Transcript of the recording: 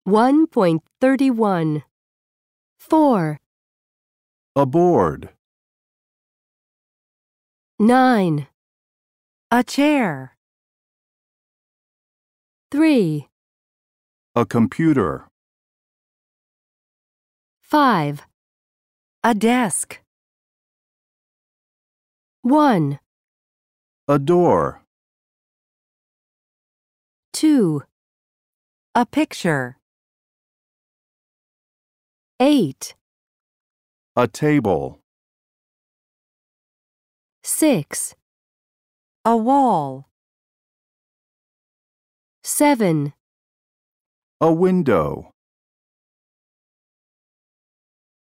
1.31. 4, aboard, 9, a chair, 3, a computer, 5, a desk, 1, a door, 2, a picture, 8, a table, 6, a wall, 7, a window.